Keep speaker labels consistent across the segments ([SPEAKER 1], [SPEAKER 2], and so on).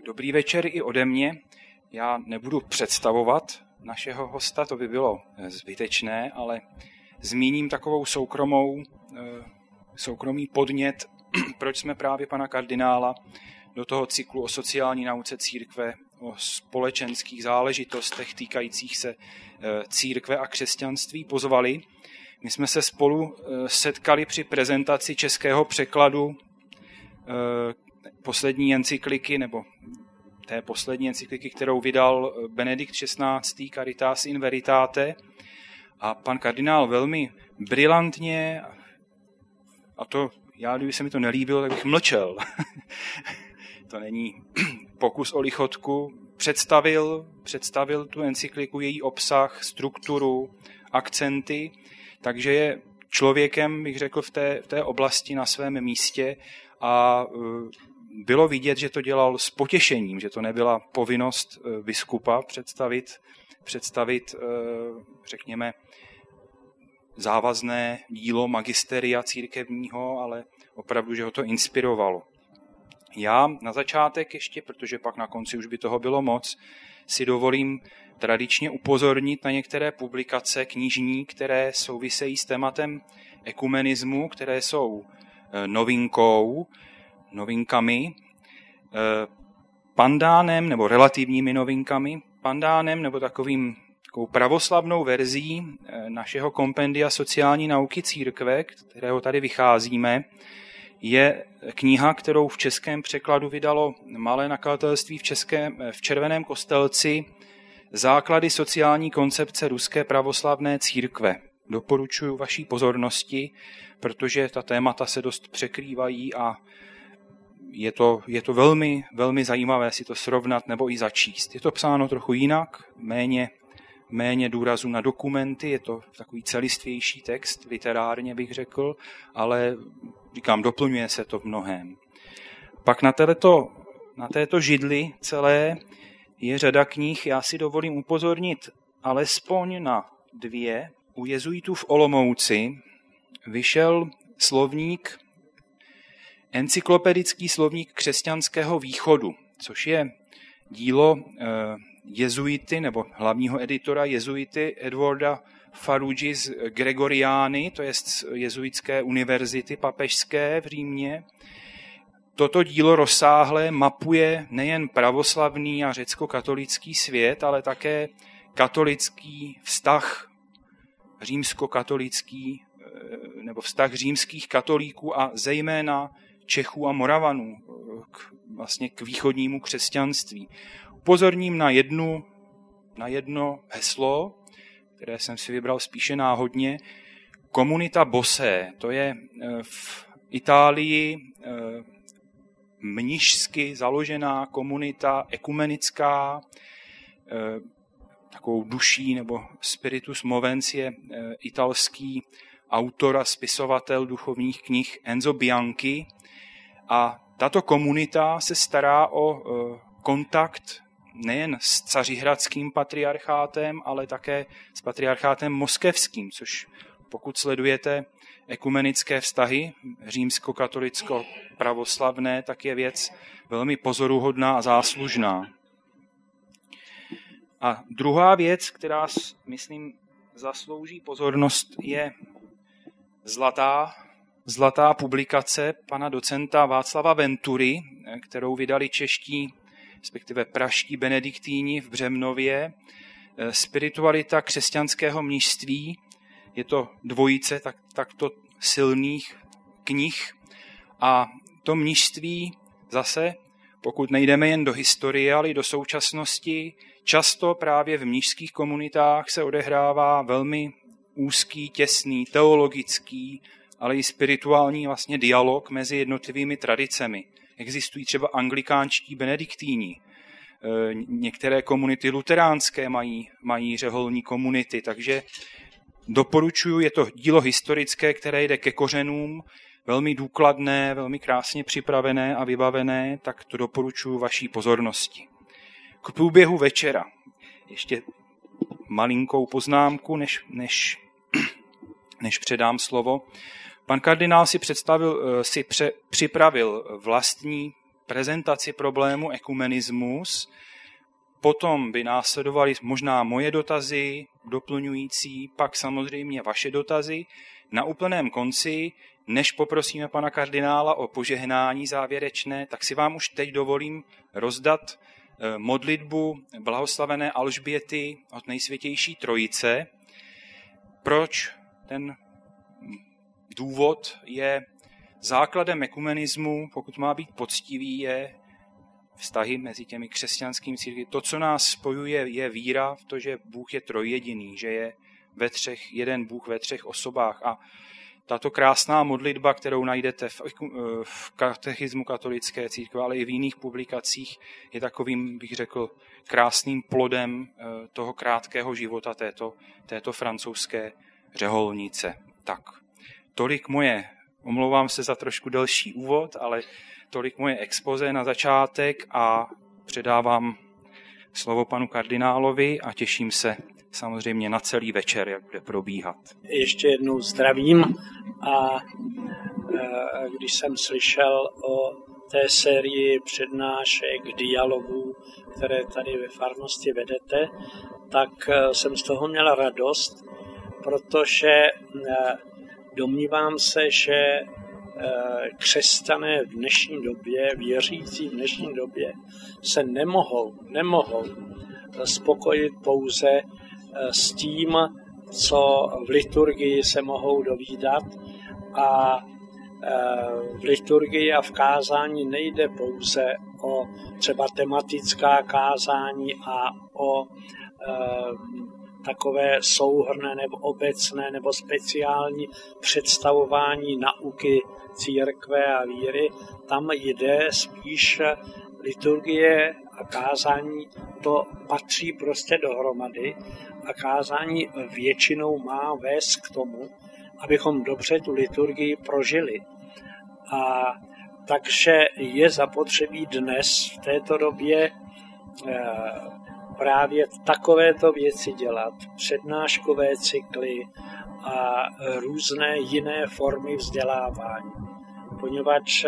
[SPEAKER 1] Dobrý večer i ode mě. Já nebudu představovat našeho hosta, to by bylo zbytečné, ale zmíním takovou soukromý podnět, proč jsme právě pana kardinála do toho cyklu o sociální nauce církve, o společenských záležitostech týkajících se církve a křesťanství pozvali. My jsme se spolu setkali při prezentaci českého překladu poslední encykliky, nebo té poslední encykliky, kterou vydal Benedikt XVI. Caritas in Veritate. A pan kardinál velmi brilantně, a to já, kdyby se mi to nelíbilo, tak bych mlčel. To není pokus o lichotku. Představil tu encykliku, její obsah, strukturu, akcenty, takže je člověkem, bych řekl, v té oblasti na svém místě a bylo vidět, že to dělal s potěšením, že to nebyla povinnost biskupa představit, řekněme, závazné dílo magisteria církevního, ale opravdu, že ho to inspirovalo. Já na začátek ještě, protože pak na konci už by toho bylo moc, si dovolím tradičně upozornit na některé publikace knižní, které souvisejí s tématem ekumenismu, které jsou novinkami, pandánem nebo relativními novinkami, pandánem nebo takovou pravoslavnou verzí našeho kompendia sociální nauky církve, kterého tady vycházíme, je kniha, kterou v českém překladu vydalo malé nakladatelství v Červeném Kostelci, Základy sociální koncepce ruské pravoslavné církve. Doporučuji vaší pozornosti, protože ta témata se dost překrývají a je to velmi, velmi zajímavé si to srovnat nebo i začíst. Je to psáno trochu jinak, méně důrazu na dokumenty, je to takový celistvější text, literárně bych řekl, ale říkám, doplňuje se to v mnohém. Pak na této židli celé je řada knih, já si dovolím upozornit alespoň na 2. U jezuitů v Olomouci vyšel slovník, encyklopedický slovník křesťanského východu, což je dílo jezuity nebo hlavního editora jezuity Edwarda Faruggi z Gregoriány, to je z jezuitské univerzity papežské v Římě. Toto dílo rozsáhle mapuje nejen pravoslavný a řecko-katolický svět, ale také katolický vztah římskokatolický nebo vztah římských katolíků a zejména Čechů a Moravanů k východnímu křesťanství. Upozorním na jedno heslo, které jsem si vybral spíše náhodně, Komunita Bossé. To je v Itálii mnišsky založená komunita, ekumenická, takovou duší nebo spiritus movens je italský autor a spisovatel duchovních knih Enzo Bianchi. A tato komunita se stará o kontakt nejen s cařihradským patriarchátem, ale také s patriarchátem moskevským, což pokud sledujete ekumenické vztahy římsko-katolicko-pravoslavné, tak je věc velmi pozoruhodná a záslužná. A druhá věc, která, myslím, zaslouží pozornost, je zlatá publikace pana docenta Václava Ventury, kterou vydali čeští, respektive praští benediktíni v Břevnově, Spiritualita křesťanského mnišství. Je to dvojice takto silných knih a to mnišství zase, pokud nejdeme jen do historie, ale i do současnosti, často právě v mnišských komunitách se odehrává velmi úzký, těsný, teologický, ale i spirituální vlastně dialog mezi jednotlivými tradicemi. Existují třeba anglikánští benediktíni, některé komunity luteránské mají řeholní komunity, takže doporučuji, je to dílo historické, které jde ke kořenům, velmi důkladné, velmi krásně připravené a vybavené, tak to doporučuji vaší pozornosti. K průběhu večera ještě malinkou poznámku, než předám slovo. Pan kardinál si připravil vlastní prezentaci problému ekumenismus, potom by následovaly možná moje dotazy, doplňující, pak samozřejmě vaše dotazy. Na úplném konci, než poprosíme pana kardinála o požehnání závěrečné, tak si vám už teď dovolím rozdat modlitbu blahoslavené Alžběty od Nejsvětější Trojice. Proč? Ten důvod je základem ekumenismu, pokud má být poctivý, je vztahy mezi těmi křesťanskými církvi. To, co nás spojuje, je víra v to, že Bůh je trojjediný, že je jeden Bůh ve třech osobách. A tato krásná modlitba, kterou najdete v katechismu katolické církve, ale i v jiných publikacích, je takovým, bych řekl, krásným plodem toho krátkého života této francouzské řeholnice. Tak, tolik moje, omlouvám se za trošku delší úvod, ale tolik moje expoze na začátek a předávám slovo panu kardinálovi a těším se samozřejmě na celý večer, jak bude probíhat.
[SPEAKER 2] Ještě jednou zdravím a když jsem slyšel o té sérii přednášek, dialogů, které tady ve farnosti vedete, tak jsem z toho měla radost, protože domnívám se, že křesťané v dnešní době, věřící v dnešní době, se nemohou spokojit pouze s tím, co v liturgii se mohou dovídat. A v liturgii a v kázání nejde pouze o třeba tematická kázání a o takové souhrnné nebo obecné nebo speciální představování nauky církve a víry. Tam jde spíš liturgie a kázání, to patří prostě dohromady a kázání většinou má vést k tomu, abychom dobře tu liturgii prožili. A takže je zapotřebí dnes v této době právě takovéto věci dělat, přednáškové cykly a různé jiné formy vzdělávání. Poněvadž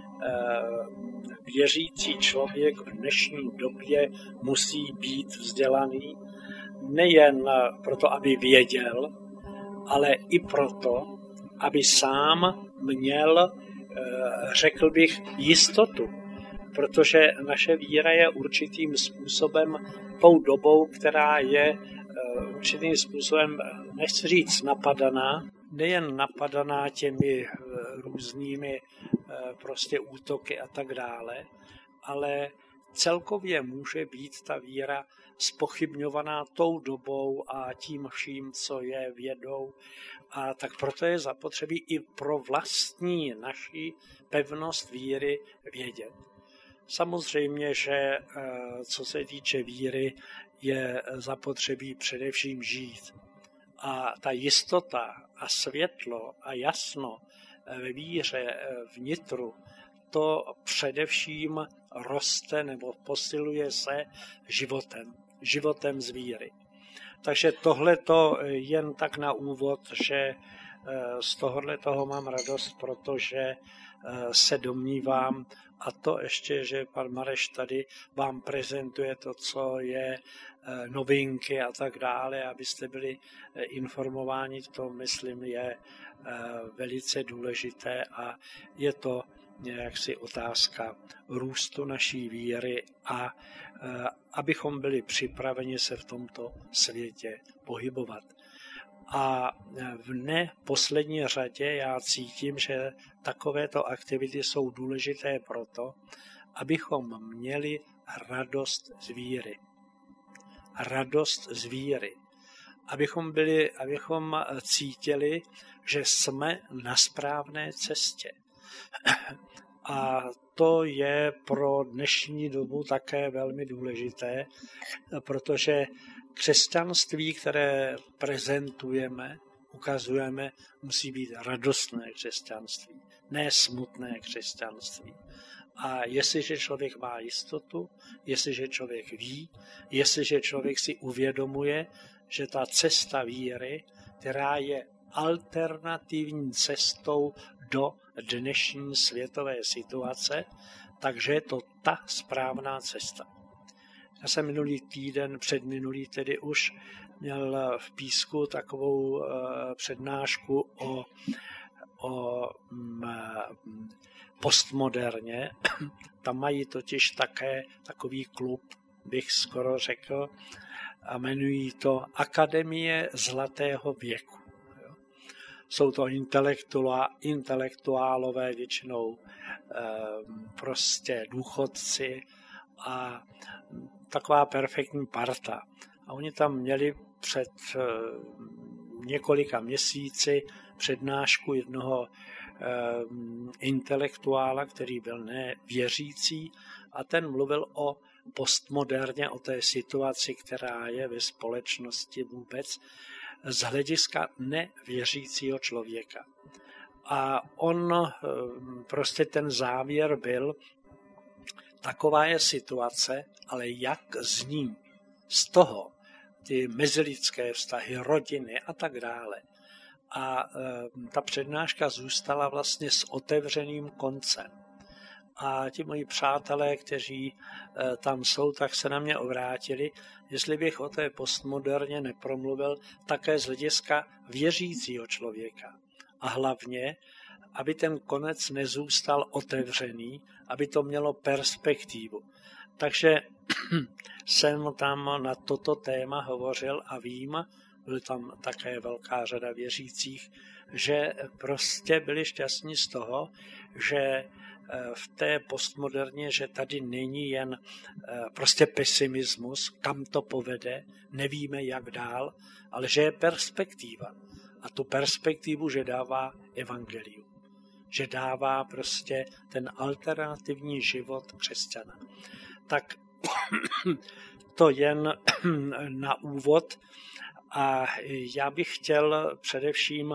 [SPEAKER 2] věřící člověk v dnešní době musí být vzdělaný nejen proto, aby věděl, ale i proto, aby sám měl, řekl bych, jistotu. Protože naše víra je určitým způsobem tou dobou, která je určitým způsobem, nechci říct napadaná, nejen napadaná těmi různými prostě útoky a tak dále, ale celkově může být ta víra zpochybňovaná tou dobou a tím vším, co je vědou. A tak proto je zapotřebí i pro vlastní naši pevnost víry vědět. Samozřejmě, že co se týče víry, je zapotřebí především žít. A ta jistota a světlo a jasno ve víře vnitru, to především roste nebo posiluje se životem z víry. Takže tohleto jen tak na úvod, že z tohoto mám radost, protože se domnívám, a to ještě, že pan Mareš tady vám prezentuje to, co je novinky a tak dále, abyste byli informováni, to myslím je velice důležité a je to jaksi otázka růstu naší víry a abychom byli připraveni se v tomto světě pohybovat. A v neposlední řadě já cítím, že takovéto aktivity jsou důležité proto, abychom měli radost z víry. Radost z víry. Abychom cítili, že jsme na správné cestě. A to je pro dnešní dobu také velmi důležité, protože křesťanství, které prezentujeme, ukazujeme, musí být radostné křesťanství, ne smutné křesťanství. A jestliže člověk má jistotu, jestliže člověk ví, jestliže člověk si uvědomuje, že ta cesta víry, která je alternativní cestou do dnešní světové situace, Takže je to ta správná cesta. Já jsem předminulý tedy už měl v Písku takovou přednášku o postmoderně. Tam mají totiž také takový klub, bych skoro řekl, a jmenují to Akademie zlatého věku. Jsou to intelektuálové, většinou prostě důchodci a taková perfektní parta. A oni tam měli před několika měsíci přednášku jednoho intelektuála, který byl nevěřící, a ten mluvil o postmoderně, o té situaci, která je ve společnosti vůbec z hlediska nevěřícího člověka. A prostě ten závěr byl, taková je situace, ale jak z ní, z toho, ty mezilidské vztahy, rodiny a tak dále. A ta přednáška zůstala vlastně s otevřeným koncem. A ti moji přátelé, kteří tam jsou, tak se na mě obrátili, jestli bych o té postmoderně nepromluvil také z hlediska věřícího člověka. A hlavně, aby ten konec nezůstal otevřený, aby to mělo perspektivu. Takže jsem tam na toto téma hovořil a vím, byl tam také velká řada věřících, že prostě byli šťastní z toho, že v té postmoderně, že tady není jen prostě pesimismus, kam to povede, nevíme jak dál, ale že je perspektiva. A tu perspektivu, že dává evangelium. Že dává prostě ten alternativní život křesťana. Tak to jen na úvod. A já bych chtěl především,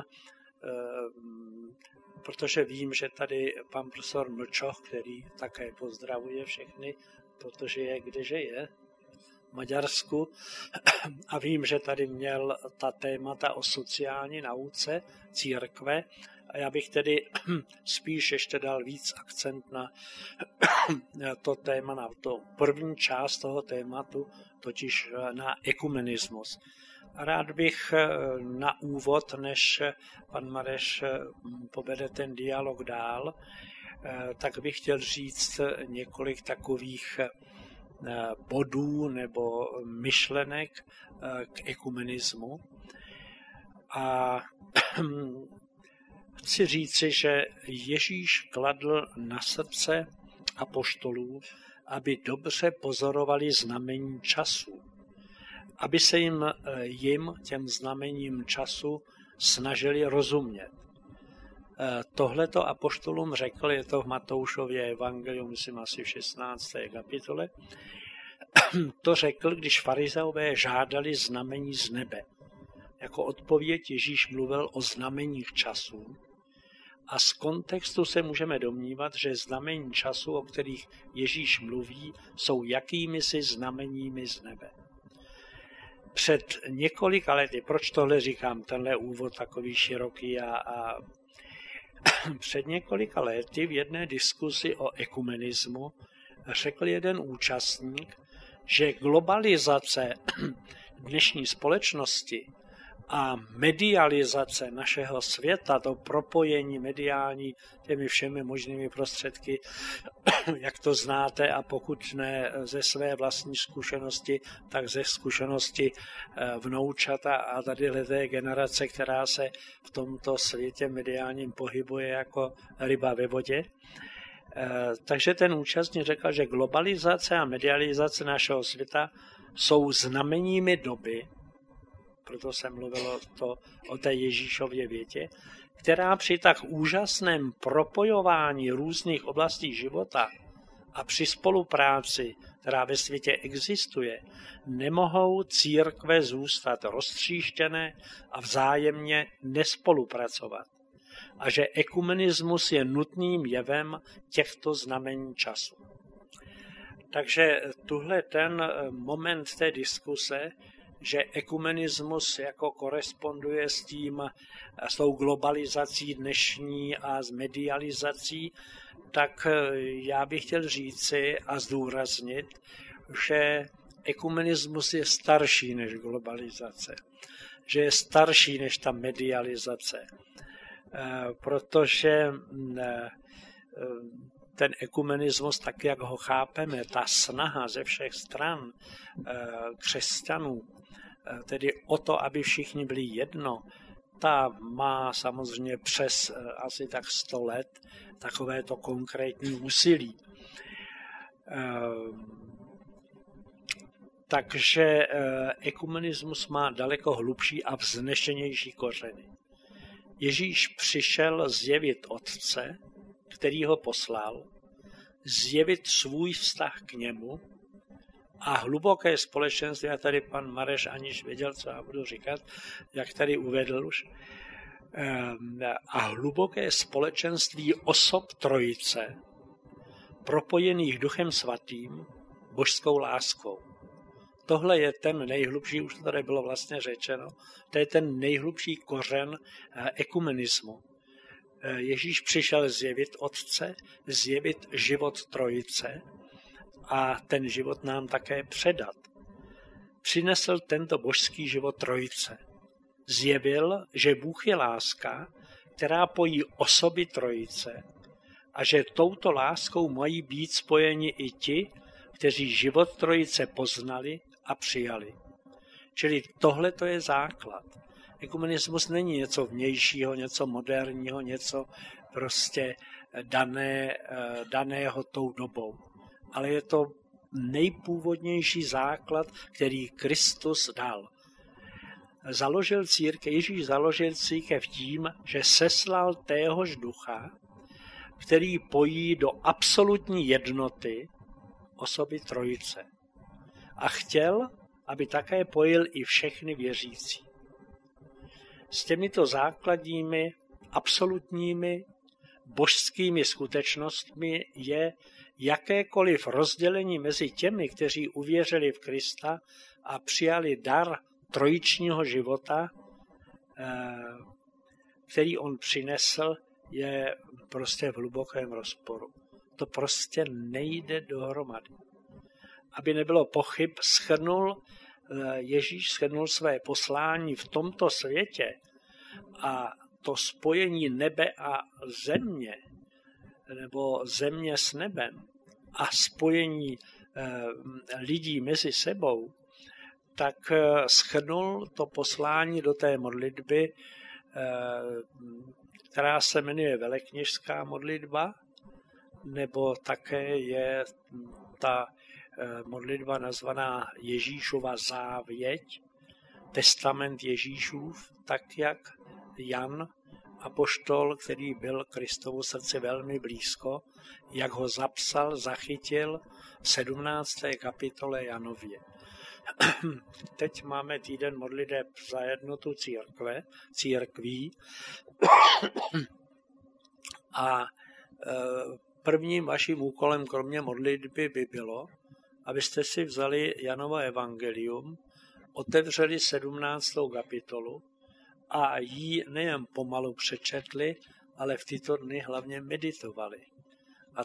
[SPEAKER 2] protože vím, že tady pan profesor Mlčoch, který také pozdravuje všechny, protože je kdeže je, v Maďarsku, a vím, že tady měl ta témata o sociální nauce církve, a já bych tedy spíš ještě dal víc akcent na to téma, na to první část toho tématu, totiž na ekumenismus. Rád bych na úvod, než pan Mareš povede ten dialog dál, tak bych chtěl říct několik takových bodů nebo myšlenek k ekumenismu. A chci říci, že Ježíš kladl na srdce apoštolů, aby dobře pozorovali znamení času, aby se těm znamením času snažili rozumět. Tohleto apoštolům řekl, je to v Matoušově evangeliu, myslím asi v 16. kapitole, to řekl, když farizeové žádali znamení z nebe. Jako odpověď Ježíš mluvil o znameních časů a z kontextu se můžeme domnívat, že znamení času, o kterých Ježíš mluví, jsou jakýmisi znameními z nebe. Před několika lety, proč tohle říkám, tenhle úvod takový široký a před několika lety v jedné diskusi o ekumenismu řekl jeden účastník, že globalizace dnešní společnosti a medializace našeho světa, to propojení mediální těmi všemi možnými prostředky, jak to znáte, a pokud ne ze své vlastní zkušenosti, tak ze zkušenosti vnoučata a tady té generace, která se v tomto světě mediálním pohybuje jako ryba ve vodě. Takže ten účastník řekl, že globalizace a medializace našeho světa jsou znameními doby, proto jsem mluvil o té Ježíšově větě, která při tak úžasném propojování různých oblastí života a při spolupráci, která ve světě existuje, nemohou církve zůstat roztříštěné a vzájemně nespolupracovat. A že ekumenismus je nutným jevem těchto znamení času. Takže tuhle ten moment té diskuse že ekumenismus jako koresponduje s tou globalizací dnešní a s medializací, tak já bych chtěl říci a zdůraznit, že ekumenismus je starší než globalizace, že je starší než ta medializace, protože ten ekumenismus, tak jak ho chápeme, ta snaha ze všech stran křesťanů, tedy o to, aby všichni byli jedno, ta má samozřejmě přes asi tak 100 let takovéto konkrétní úsilí. Takže ekumenismus má daleko hlubší a vznešenější kořeny. Ježíš přišel zjevit Otce, který ho poslal, zjevit svůj vztah k němu a hluboké společenství, a tady pan Mareš aniž věděl, co já budu říkat, jak tady uvedl už, a hluboké společenství osob Trojice, propojených Duchem Svatým, božskou láskou. Tohle je ten nejhlubší, už to tady bylo vlastně řečeno, to je ten nejhlubší kořen ekumenismu. Ježíš přišel zjevit Otce, zjevit život Trojice a ten život nám také předat. Přinesl tento božský život Trojice. Zjevil, že Bůh je láska, která pojí osoby Trojice a že touto láskou mají být spojeni i ti, kteří život Trojice poznali a přijali. Čili tohle to je základ. Ekumenismus není něco vnějšího, něco moderního, něco prostě daného tou dobou. Ale je to nejpůvodnější základ, který Kristus dal. Ježíš založil církev tím, že seslal téhož ducha, který pojí do absolutní jednoty osoby Trojice. A chtěl, aby také pojil i všechny věřící. S těmito základními, absolutními, božskými skutečnostmi je jakékoliv rozdělení mezi těmi, kteří uvěřili v Krista a přijali dar trojičního života, který on přinesl, je prostě v hlubokém rozporu. To prostě nejde dohromady. Aby nebylo pochyb, Ježíš shrnul své poslání v tomto světě a to spojení nebe a země, nebo země s nebem a spojení lidí mezi sebou, tak shrnul to poslání do té modlitby, která se jmenuje velekněžská modlitba, nebo také je ta modlitba nazvaná Ježíšova závěť, testament Ježíšův, tak jak Jan apoštol, který byl Kristovu srdci velmi blízko, jak ho zapsal, zachytil v 17. kapitole Janově. Teď máme týden modliteb za jednotu církví a prvním vaším úkolem kromě modlitby by bylo, abyste si vzali Janovo evangelium, otevřeli 17. kapitolu a ji nejen pomalu přečetli, ale v tyto dny hlavně meditovali. A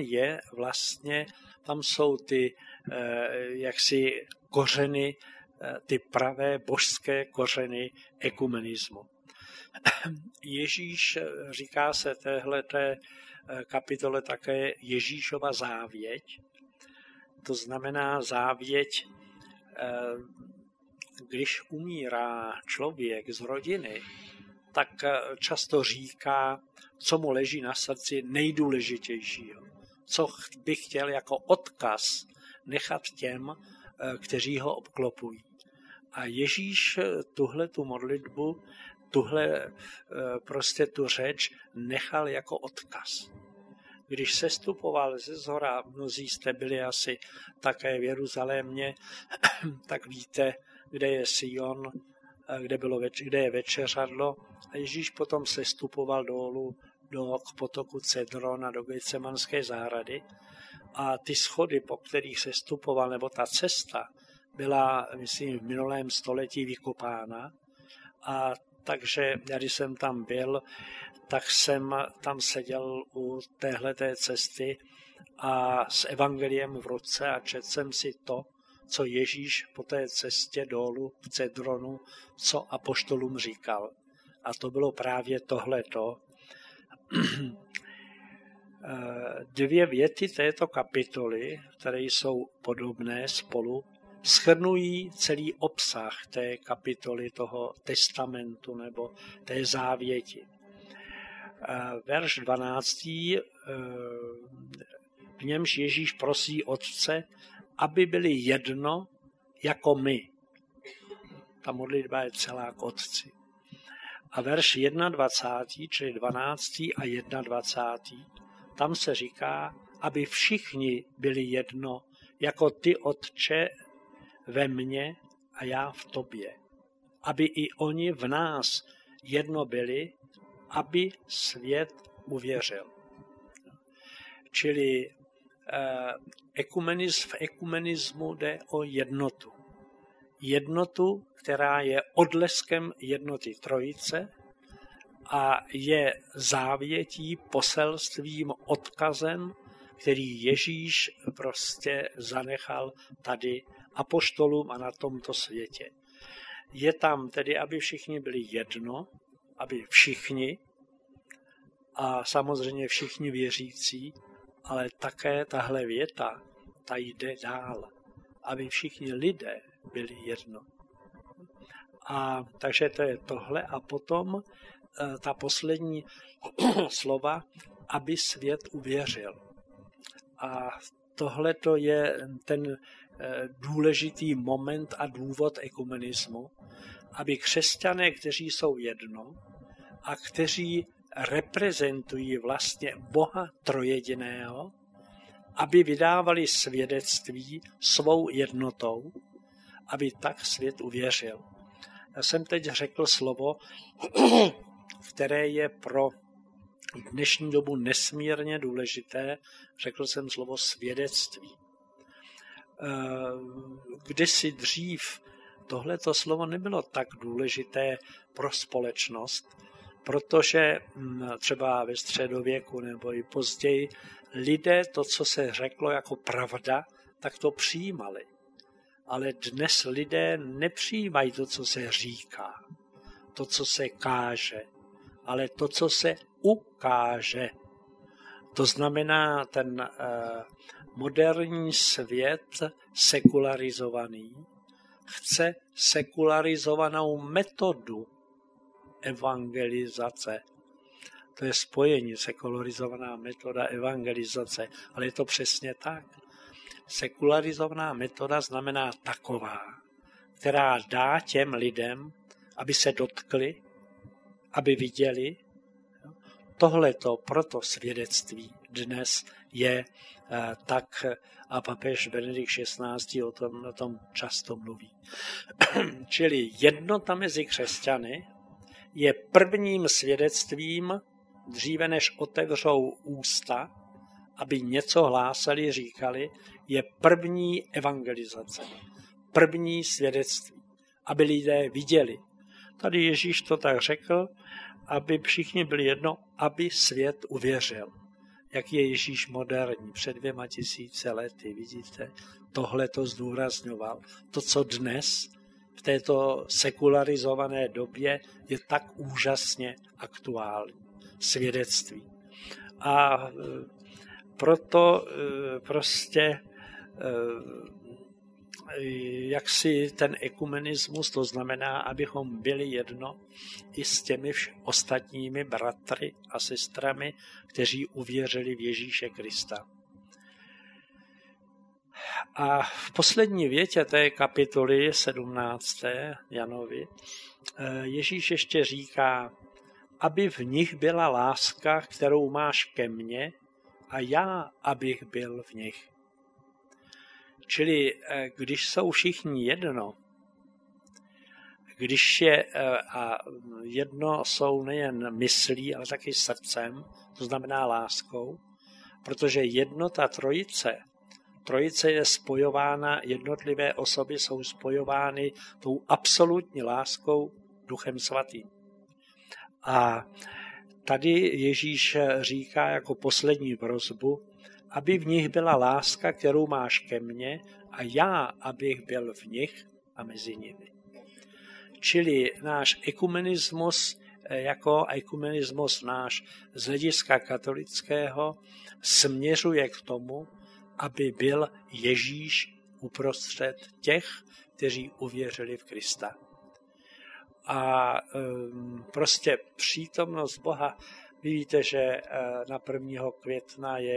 [SPEAKER 2] tam jsou ty jaksi kořeny, ty pravé božské kořeny ekumenismu. Ježíš, říká se téhleté kapitole také Ježíšova závěť, to znamená závěť, když umírá člověk z rodiny, tak často říká, co mu leží na srdci nejdůležitějšího, co by chtěl jako odkaz nechat těm, kteří ho obklopují. A Ježíš tu modlitbu, tu řeč nechal jako odkaz. Když sestupoval ze zhora, mnozí jste byli asi také v Jeruzalémě, tak víte, kde je Sion, kde je večeřadlo. A Ježíš potom sestupoval dolů k potoku Cedrona, do Getsemanské zahrady. A ty schody, po kterých sestupoval, nebo ta cesta, byla, myslím, v minulém století vykopána. A takže, když jsem tam byl, tak jsem tam seděl u téhleté cesty a s evangeliem v ruce a četl jsem si to, co Ježíš po té cestě dolů v Cedronu, co apoštolům říkal. A to bylo právě tohleto. 2 věty této kapitoly, které jsou podobné spolu, shrnují celý obsah té kapitoly toho testamentu nebo té závěti. Verš 12. V němž Ježíš prosí Otce, aby byli jedno jako my. Ta modlitba je celá k Otci. A verš 21, čili 12. a 21, tam se říká, aby všichni byli jedno, jako ty, Otče, ve mně a já v tobě. Aby i oni v nás jedno byli, aby svět uvěřil. Čili v ekumenismu jde o jednotu. Jednotu, která je odleskem jednoty Trojice a je závětí, poselstvím, odkazem, který Ježíš prostě zanechal tady apoštolům a na tomto světě. Je tam tedy, aby všichni byli jedno, aby všichni, a samozřejmě všichni věřící, ale také tahle věta, ta jde dál, aby všichni lidé byli jedno. A takže to je tohle a potom ta poslední slova, aby svět uvěřil. A tohle to je ten důležitý moment a důvod ekumenismu, aby křesťané, kteří jsou jedno a kteří reprezentují vlastně Boha trojediného, aby vydávali svědectví svou jednotou, aby tak svět uvěřil. Já jsem teď řekl slovo, které je pro dnešní dobu nesmírně důležité. Řekl jsem slovo svědectví. Kdysi dřív tohleto slovo nebylo tak důležité pro společnost, protože třeba ve středověku nebo i později lidé to, co se řeklo jako pravda, tak to přijímali. Ale dnes lidé nepřijímají to, co se říká, to, co se káže, ale to, co se ukáže. To znamená ten moderní svět sekularizovaný chce sekularizovanou metodu evangelizace. To je spojení, sekularizovaná metoda evangelizace, ale je to přesně tak. Sekularizovaná metoda znamená taková, která dá těm lidem, aby se dotkli, aby viděli. Tohleto proto svědectví dnes je tak, a papež Benedikt XVI. O tom často mluví. Čili jednota mezi křesťany je prvním svědectvím, dříve než otevřou ústa, aby něco hlásali, říkali, je první evangelizace, první svědectví, aby lidé viděli. Tady Ježíš to tak řekl, aby všichni byli jedno, aby svět uvěřil. Jak je Ježíš moderní, před 2000 lety, vidíte, tohle to zdůrazňoval. To, co dnes v této sekularizované době je tak úžasně aktuální. Svědectví. A proto prostě jak si ten ekumenismus, to znamená, abychom byli jedno i s těmi ostatními bratry a sestrami, kteří uvěřili v Ježíše Krista. A v poslední větě té kapitoly 17. Janovi Ježíš ještě říká, aby v nich byla láska, kterou máš ke mně, a já, abych byl v nich. Čili když jsou všichni jedno, když je a jedno jsou nejen myslí, ale taky srdcem, to znamená láskou, protože jednota trojice, trojice je spojována, jednotlivé osoby jsou spojovány tou absolutní láskou Duchem Svatým. A tady Ježíš říká jako poslední prosbu, aby v nich byla láska, kterou máš ke mně, a já, abych byl v nich a mezi nimi. Čili náš ekumenismus, jako ekumenismus náš z hlediska katolického, směřuje k tomu, aby byl Ježíš uprostřed těch, kteří uvěřili v Krista. A prostě přítomnost Boha, vy víte, že na 1. května je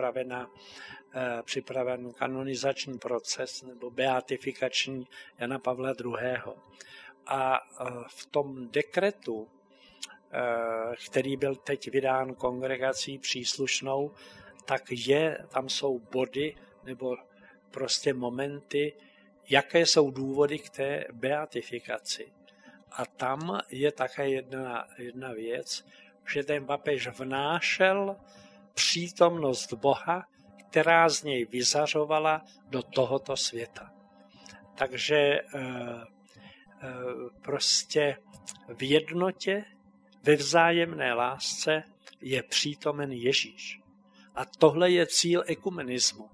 [SPEAKER 2] připraven kanonizační proces nebo beatifikační Jana Pavla II. A v tom dekretu, který byl teď vydán kongregací příslušnou, tak tam jsou body nebo prostě momenty, jaké jsou důvody k té beatifikaci. A tam je také jedna věc, že ten papež vnášel přítomnost Boha, která z něj vyzařovala do tohoto světa. Takže prostě v jednotě, ve vzájemné lásce je přítomen Ježíš. A tohle je cíl ekumenismu.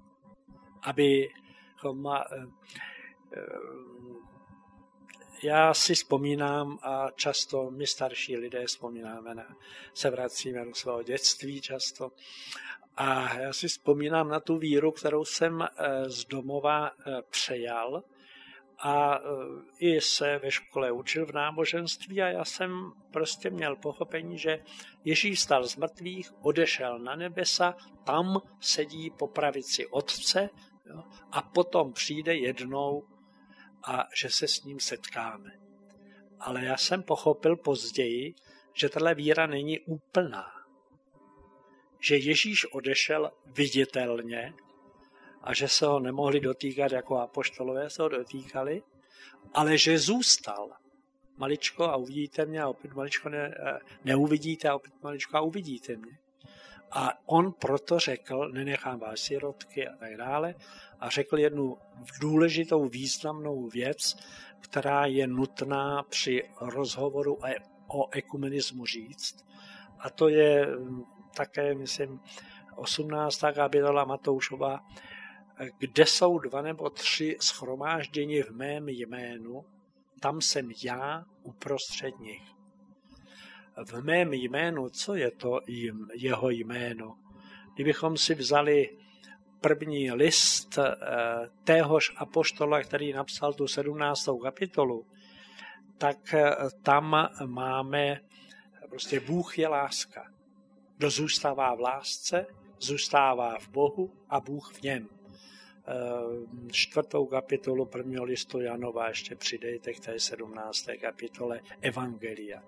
[SPEAKER 2] Já si vzpomínám, a často my starší lidé vzpomínáme, se vracíme do svého dětství často, a já si vzpomínám na tu víru, kterou jsem z domova přejal, a i se ve škole učil v náboženství, a já jsem prostě měl pochopení, že Ježíš vstal z mrtvých, odešel na nebesa, tam sedí po pravici Otce, jo, a potom přijde jednou a že se s ním setkáme. Ale já jsem pochopil později, že tato víra není úplná. Že Ježíš odešel viditelně a že se ho nemohli dotýkat jako apoštolové se ho dotýkali, ale že zůstal. Maličko a uvidíte mě, a opět maličko neuvidíte, a opět maličko a uvidíte mě. A on proto řekl, nenechám vás sirotky a tak dále, a řekl jednu důležitou, významnou věc, která je nutná při rozhovoru o ekumenismu říct. A to je také, myslím, 18. kapitola Matoušova, kde jsou 2 nebo 3 shromážděni v mém jménu, tam jsem já uprostřed nich. V mém jménu, co je to jeho jméno? Kdybychom si vzali první list téhož apoštola, který napsal tu 17. kapitolu, tak tam máme prostě Bůh je láska. Kdo zůstává v lásce, zůstává v Bohu a Bůh v něm. 4. kapitolu 1. listu Janova ještě přidejte k té 17. kapitole Evangelia.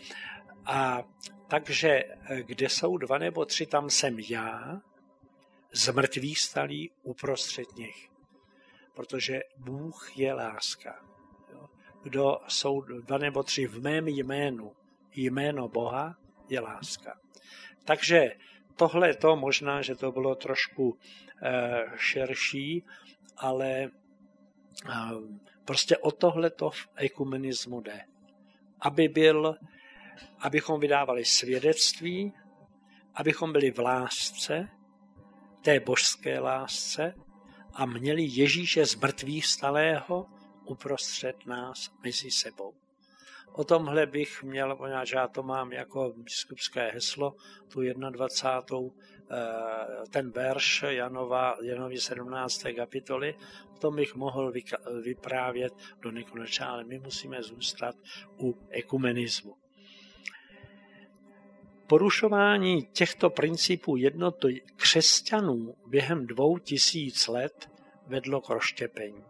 [SPEAKER 2] A takže, kde jsou 2 nebo 3, tam jsem já, z mrtvých stalý uprostřed nich. Protože Bůh je láska. Kdo jsou 2 nebo 3 v mém jménu, jméno Boha je láska. Takže tohle to možná, že to bylo trošku širší, ale prostě o tohle to v ekumenismu jde. Abychom vydávali svědectví, abychom byli v lásce, té božské lásce, a měli Ježíše z mrtvých vstalého uprostřed nás mezi sebou. O tomhle bych měl, poněvadž já to mám jako biskupské heslo, tu 21. ten verš Janovi 17. kapitoly, o tom bych mohl vyprávět do nekonečna, ale my musíme zůstat u ekumenismu. Porušování těchto principů jednoty křesťanů během 2000 let vedlo k rozštěpení.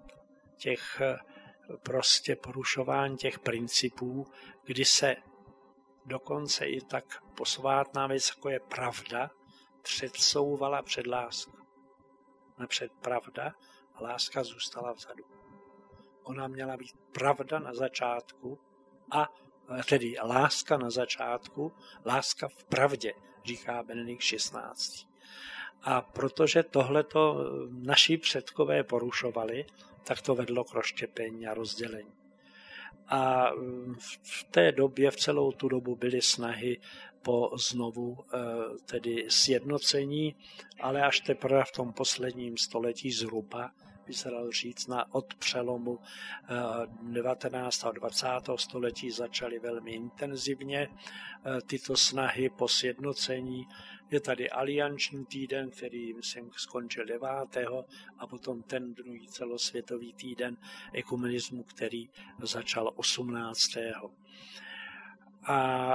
[SPEAKER 2] Prostě porušování těch principů, kdy se dokonce i tak posvátná věc, jako je pravda, předsouvala před lásku. Napřed pravda a láska zůstala vzadu. Ona měla být pravda na začátku, a tedy láska na začátku, láska v pravdě, říká Benedikt XVI. A protože tohleto naši předkové porušovali, tak to vedlo k rozštěpení a rozdělení. A v té době, v celou tu dobu byly snahy po znovu tedy sjednocení, ale až teprve v tom posledním století zhruba, by se dalo říct, od přelomu 19. a 20. století začaly velmi intenzivně tyto snahy po sjednocení. Je tady alianční týden, který myslím skončil 9. a potom ten druhý celosvětový týden ekumenismu, který začal 18. A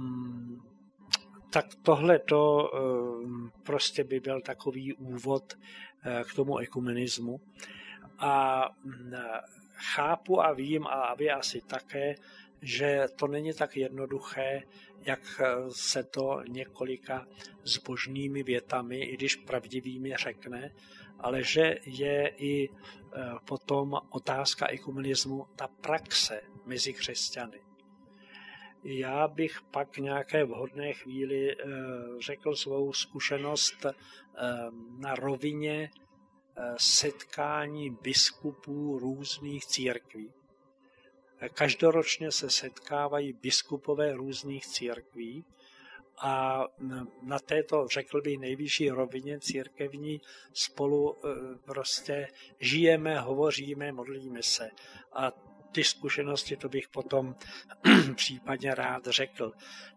[SPEAKER 2] tak tohleto prostě by byl takový úvod k tomu ekumenismu. A chápu a vím, a vy asi také, že to není tak jednoduché, jak se to několika zbožnými větami, i když pravdivými, řekne, ale že je i potom otázka ekumenismu, ta praxe mezi křesťany. Já bych pak nějaké vhodné chvíli řekl svou zkušenost na rovině setkání biskupů různých církví. Každoročně se setkávají biskupové různých církví a na této, řekl bych, nejvyšší rovině církevní spolu prostě žijeme, hovoříme, modlíme se. A ty zkušenosti to bych potom případně rád řekl.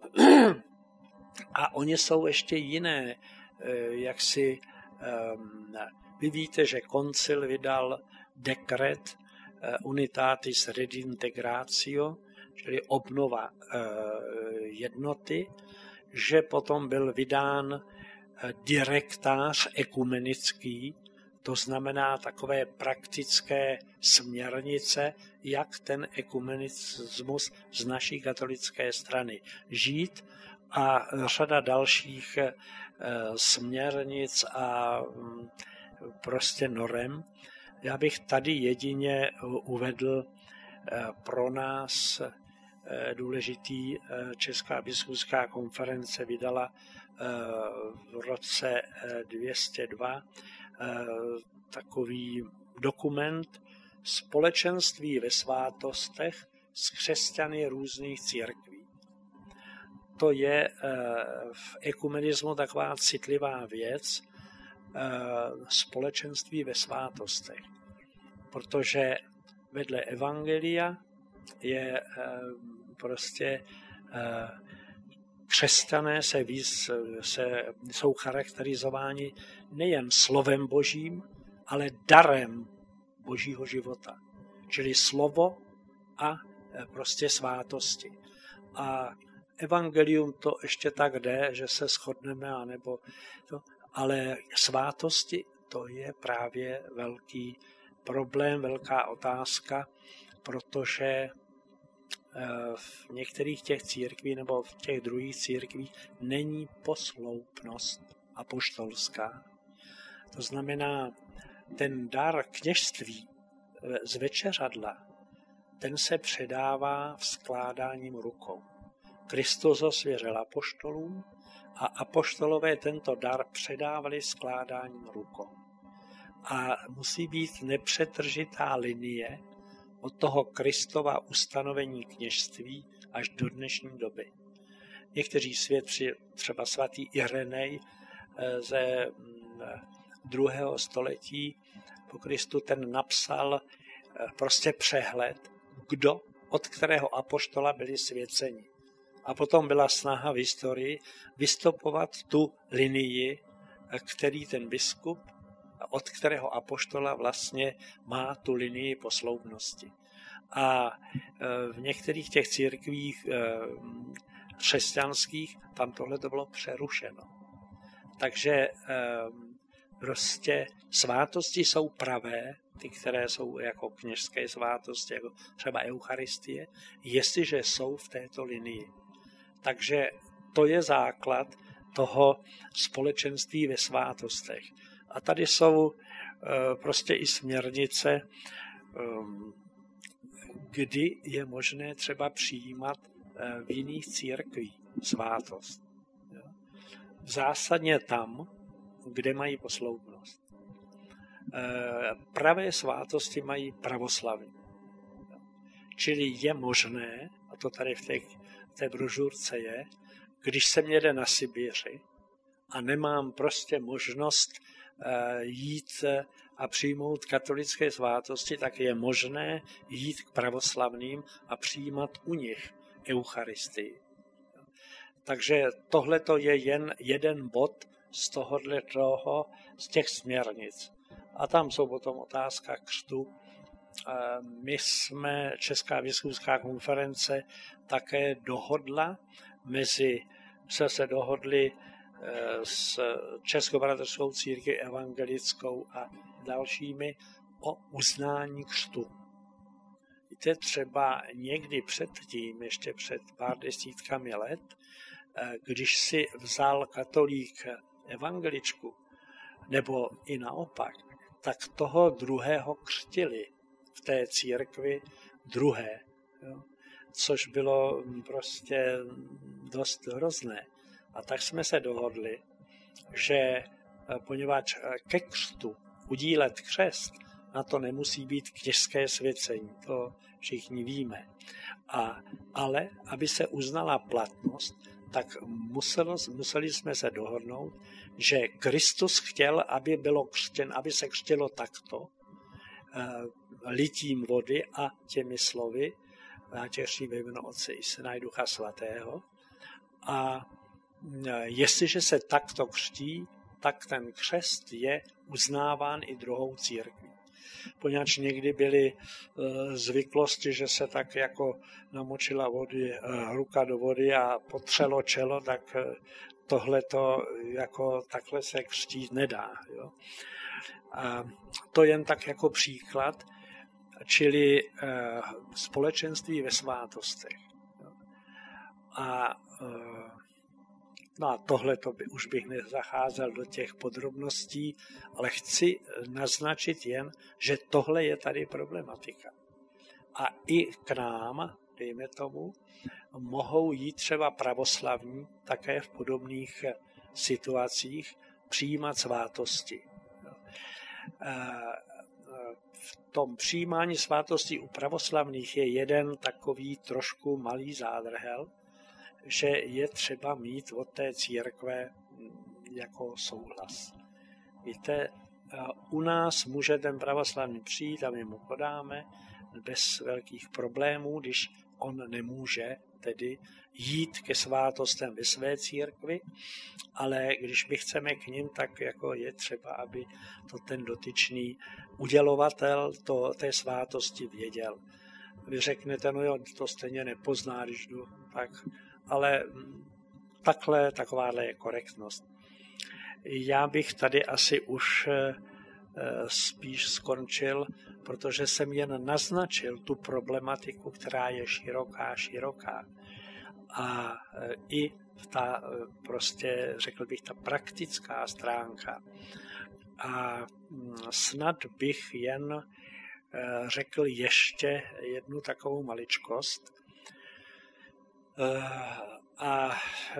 [SPEAKER 2] A oni jsou ještě jiné, jak si vy víte, že koncil vydal dekret Unitatis Redintegratio, čili obnova jednoty, že potom byl vydán direktář ekumenický, to znamená takové praktické směrnice, jak ten ekumenismus z naší katolické strany žít, a řada dalších směrnic a prostě norem. Já bych tady jedině uvedl pro nás důležitý, Česká biskupská konference vydala v roce 202 takový dokument Společenství ve svátostech s křesťany různých církví. To je v ekumenismu taková citlivá věc, společenství ve svátostech. Protože vedle evangelia je prostě křesťané jsou charakterizováni nejen slovem božím, ale darem božího života. Čili slovo a prostě svátosti. A evangelium to ještě tak jde, že se shodneme, anebo to, ale svátosti to je právě velký problém, velká otázka, protože v některých těch církví nebo v těch druhých církvích není posloupnost apoštolská. To znamená, ten dar kněžství z večeřadla, ten se předává vzkládáním rukou. Kristus ho svěřil apoštolům a apoštolové tento dar předávali skládáním rukou. A musí být nepřetržitá linie od toho Kristova ustanovení kněžství až do dnešní doby. Někteří svědci, třeba svatý Irenej ze 2. století po Kristu, ten napsal prostě přehled, kdo od kterého apoštola byli svěceni. A potom byla snaha v historii vystopovat tu linii, který ten biskup, od kterého apoštola vlastně má tu linii posloupnosti. A v některých těch církvích křesťanských tam tohle to bylo přerušeno. Takže prostě svátosti jsou pravé, ty, které jsou jako kněžské svátosti, jako třeba Eucharistie, jestliže jsou v této linii. Takže to je základ toho společenství ve svátostech. A tady jsou prostě i směrnice, kdy je možné třeba přijímat v jiných církvích svátost. Zásadně tam, kde mají posloupnost. Pravé svátosti mají pravoslavní. Čili je možné, a to tady v té brožurce je, když jsem jede na Sibiři a nemám prostě možnost jít a přijmout katolické svátosti, tak je možné jít k pravoslavným a přijímat u nich Eucharistii. Takže tohle je jen jeden bod z těch směrnic. A tam jsou potom otázka křtu. My jsme, Česká biskupská konference, také jsme se dohodli s Českou bratrskou církví evangelickou a dalšími o uznání křtu. Víte, třeba někdy předtím, ještě před pár desítkami let, když si vzal katolík evangeličku, nebo i naopak, tak toho druhého křtili v té církvi druhé, jo? Což bylo prostě dost hrozné. A tak jsme se dohodli, že poněvadž ke křtu udílet křest, na to nemusí být kněžské svěcení, to všichni víme. Ale aby se uznala platnost, tak museli jsme se dohodnout, že Kristus chtěl, aby se křtilo takto, litím vody a těmi slovy, nátěří ve jméno Otce i Syna i Ducha Svatého. A jestliže se takto křtí, tak ten křest je uznáván i druhou církví. Poněvadž někdy byly zvyklosti, že se tak jako namočila ruka do vody a potřelo čelo, tak tohleto jako takhle se křtít nedá. Jo? A to jen tak jako příklad, čili společenství ve svátostech. No a tohle už bych nezacházel do těch podrobností, ale chci naznačit jen, že tohle je tady problematika. A i k nám, dejme tomu, mohou jít třeba pravoslavní také v podobných situacích přijímat svátosti. V tom přijímání svátostí u pravoslavných je jeden takový trošku malý zádrhel, že je třeba mít od té církve jako souhlas. Víte, u nás může ten pravoslavný přijít a my mu podáme bez velkých problémů, když on nemůže tedy jít ke svátostem ve své církvi, ale když my chceme k nim, tak jako je třeba, aby to ten dotyčný udělovatel té svátosti věděl. Vy řeknete, no jo, to stejně nepozná, když jdu, tak, ale takováhle je korektnost. Já bych tady asi už spíš skončil, protože jsem jen naznačil tu problematiku, která je široká. A i ta prostě, řekl bych, ta praktická stránka. A snad bych jen řekl ještě jednu takovou maličkost. A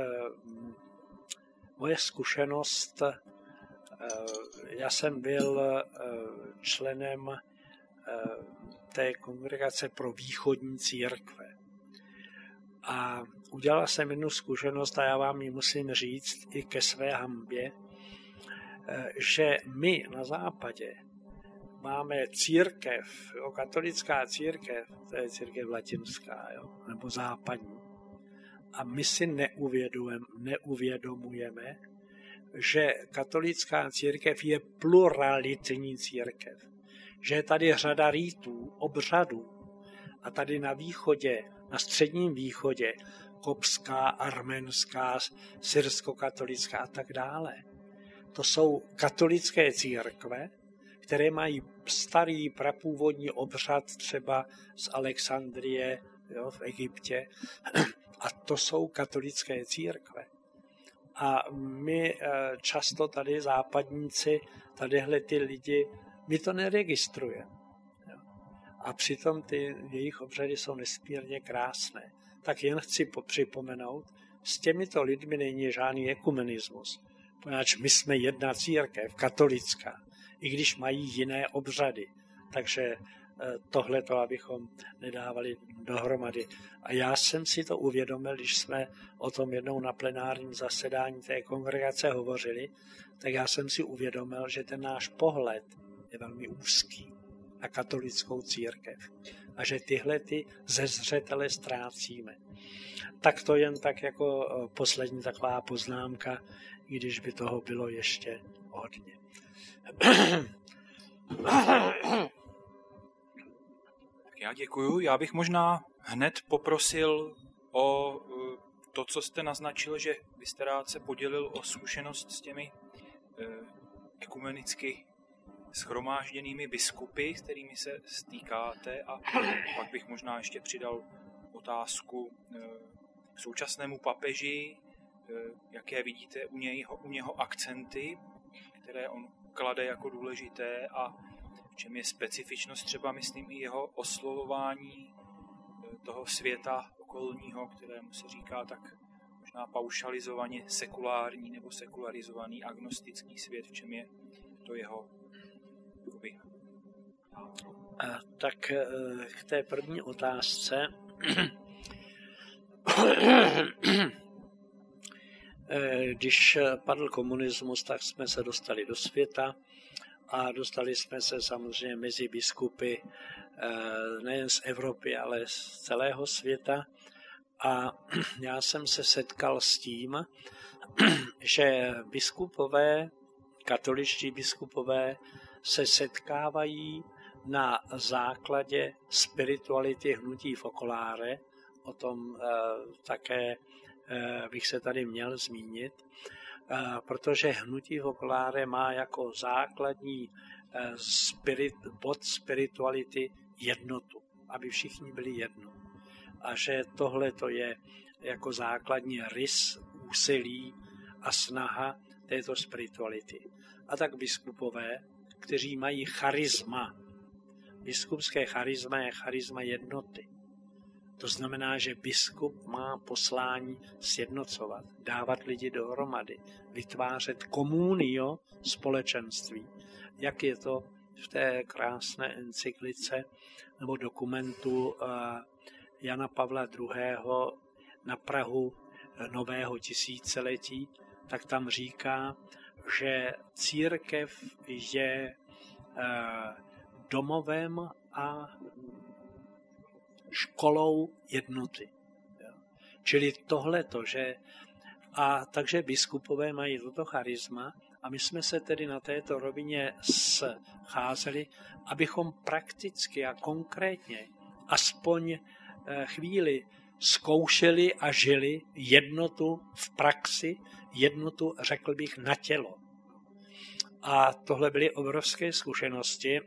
[SPEAKER 2] moje zkušenost, já jsem byl členem té kongregace pro východní církve. A udělal jsem jednu zkušenost a já vám ji musím říct i ke své hanbě, že my na západě máme církev, katolická církev, to je církev latinská, jo, nebo západní. A my si neuvědomujeme, že katolická církev je pluralitní církev. Že je tady řada rítů, obřadů. A tady na východě, na středním východě, kopská, arménská, syrsko-katolická a tak dále. To jsou katolické církve, které mají starý prapůvodní obřad třeba z Alexandrie, jo, v Egyptě. A to jsou katolické církve. A my často tady západníci, tadyhle ty lidi, my to neregistrujeme. A přitom ty jejich obřady jsou nesmírně krásné. Tak jen chci připomenout, s těmito lidmi není žádný ekumenismus. poněvadž my jsme jedna církev, katolická, i když mají jiné obřady. Takže tohleto, abychom nedávali dohromady. A já jsem si to uvědomil, když jsme o tom jednou na plenárním zasedání té kongregace hovořili, tak já jsem si uvědomil, že ten náš pohled je velmi úzký na katolickou církev a že tyhle ty ze zřetele ztrácíme. Tak to jen tak jako poslední taková poznámka, i když by toho bylo ještě hodně.
[SPEAKER 1] Já děkuju. Já bych možná hned poprosil o to, co jste naznačil, že byste rád se podělil o zkušenost s těmi ekumenicky shromážděnými biskupy, s kterými se stýkáte, a pak bych možná ještě přidal otázku k současnému papeži, jaké vidíte u něho akcenty, které on klade jako důležité, a v čem je specifičnost třeba, myslím, i jeho oslovování toho světa okolního, kterému se říká tak možná paušalizovaně sekulární nebo sekularizovaný agnostický svět, v čem je to jeho jakoby.
[SPEAKER 2] Tak k té první otázce. Když padl komunismus, tak jsme se dostali do světa a dostali jsme se samozřejmě mezi biskupy nejen z Evropy, ale z celého světa. A já jsem se setkal s tím, že biskupové, katoličtí biskupové, se setkávají na základě spirituality hnutí Focolare. O tom také bych se tady měl zmínit, protože hnutí Focolare má jako základní bod spirituality jednotu, aby všichni byli jedno. A že tohle to je jako základní rys, úsilí a snaha této spirituality. A tak biskupové, kteří mají charisma. Biskupské charisma je charisma jednoty. To znamená, že biskup má poslání sjednocovat, dávat lidi dohromady, vytvářet komunio, společenství. Jak je to v té krásné encyklice nebo dokumentu Jana Pavla II. Na prahu nového tisíciletí, tak tam říká, že církev je domovem a školou jednoty. Čili tohleto, že a takže biskupové mají toto charisma a my jsme se tedy na této rovině scházeli, abychom prakticky a konkrétně aspoň chvíli zkoušeli a žili jednotu v praxi, jednotu, řekl bych, na tělo. A tohle byly obrovské zkušenosti.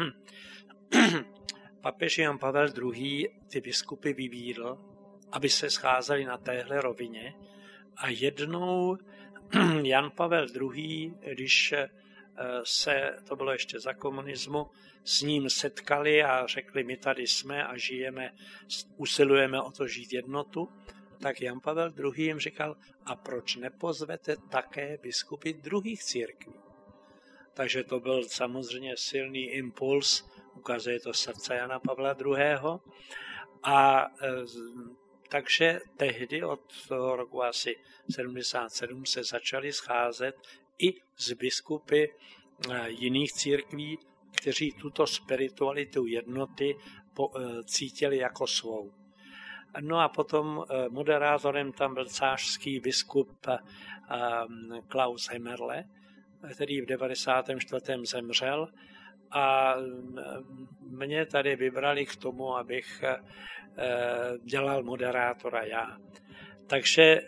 [SPEAKER 2] Papež Jan Pavel II. Ty biskupy vybídl, aby se scházeli na téhle rovině. A jednou Jan Pavel II., když to bylo ještě za komunismu, s ním setkali a řekli, my tady jsme a žijeme, usilujeme o to žít jednotu, tak Jan Pavel II. Jim říkal, a proč nepozvete také biskupy druhých církví? Takže to byl samozřejmě silný impuls, ukazuje to srdce Jana Pavla II. A takže tehdy od toho roku asi 77 se začali scházet i z biskupy jiných církví, kteří tuto spiritualitu jednoty cítili jako svou. No a potom moderátorem tam byl cářský biskup Klaus Hemmerle, který v 94. zemřel, a mě tady vybrali k tomu, abych dělal moderátora já. Takže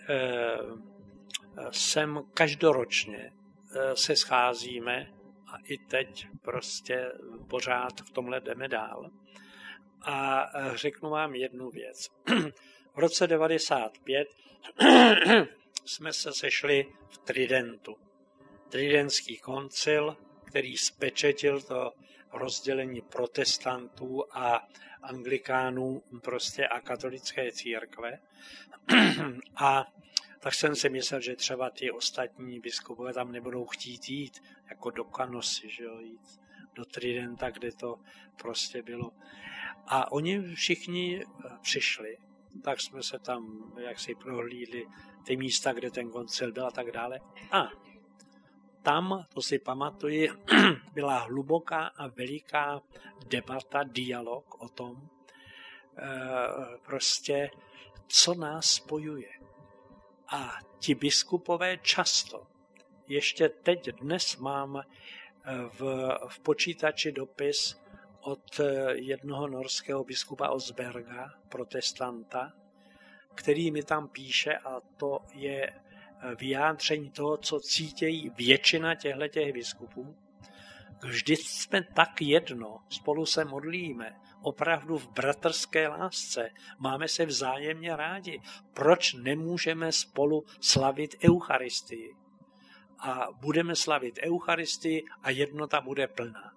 [SPEAKER 2] sem každoročně se scházíme a i teď prostě pořád v tomhle jdeme dál. A řeknu vám jednu věc. V roce 95 jsme se sešli v Tridentu. Tridentský koncil, který spečetil to rozdělení protestantů a anglikánů prostě a katolické církve. A tak jsem si myslel, že třeba ty ostatní biskupové tam nebudou chtít jít, jako do Kanosy, že jo, jít do Tridenta, kde to prostě bylo. A oni všichni přišli, tak jsme se tam jaksi prohlídli ty místa, kde ten koncil byl a tak dále. A tam, to si pamatuji, byla hluboká a veliká debata, dialog o tom, prostě, co nás spojuje. A ti biskupové často, ještě teď dnes mám v počítači dopis od jednoho norského biskupa Osberga, protestanta, který mi tam píše, a to je vyjádření toho, co cítějí většina těchto biskupů. Vždy jsme tak jedno, spolu se modlíme, opravdu v bratrské lásce, máme se vzájemně rádi. Proč nemůžeme spolu slavit Eucharistii? A budeme slavit Eucharistii a jednota bude plná.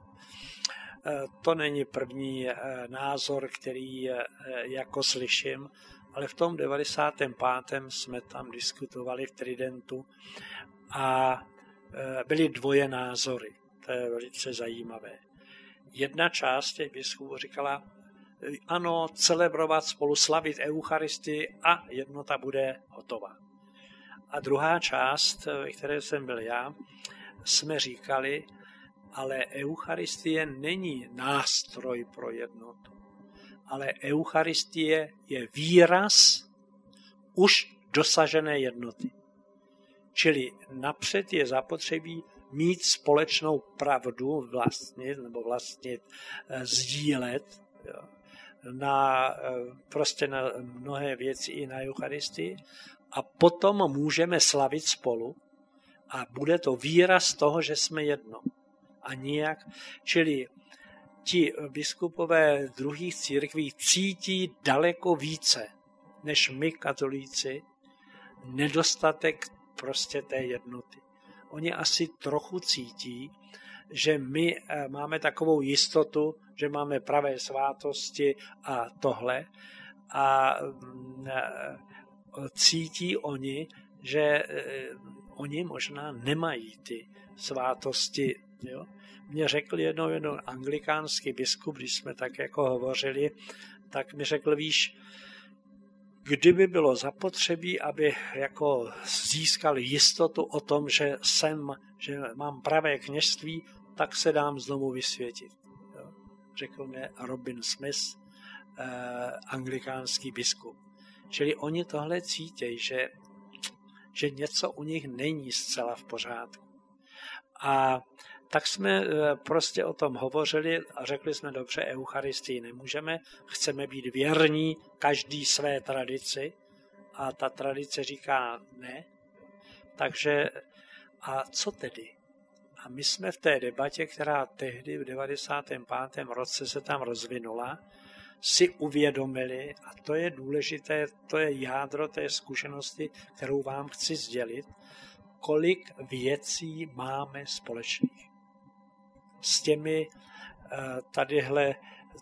[SPEAKER 2] To není první názor, který jako slyším, ale v tom 95. jsme tam diskutovali v Tridentu a byly dvoje názory. To je velice zajímavé. Jedna část těch biskupů říkala, ano, celebrovat, spolu slavit Eucharistii a jednota bude hotová. A druhá část, ve které jsem byl já, jsme říkali, ale Eucharistie není nástroj pro jednotu, ale Eucharistie je výraz už dosažené jednoty. Čili napřed je zapotřebí mít společnou pravdu vlastnit, sdílet prostě na mnohé věci i na Eucharistii a potom můžeme slavit spolu a bude to výraz toho, že jsme jedno. A nijak, čili ti biskupové druhých církví cítí daleko více, než my katolíci, nedostatek prostě té jednoty. Oni asi trochu cítí, že my máme takovou jistotu, že máme pravé svátosti a tohle a cítí oni, že oni možná nemají ty svátosti. Jo? Mně řekl jednou anglikánský biskup, když jsme tak jako hovořili, tak mi řekl, víš, kdyby bylo zapotřebí, aby jako získal jistotu o tom, že mám pravé kněžství, tak se dám znovu vysvětit. Jo? Řekl mě Robin Smith, anglikánský biskup. Čili oni tohle cítějí, že něco u nich není zcela v pořádku. A tak jsme prostě o tom hovořili a řekli jsme, dobře, Eucharistii nemůžeme, chceme být věrní každý své tradici a ta tradice říká ne. Takže a co tedy? A my jsme v té debatě, která tehdy v 95. roce se tam rozvinula, si uvědomili, a to je důležité, to je jádro té zkušenosti, kterou vám chci sdělit, kolik věcí máme společných. S těmi tadyhle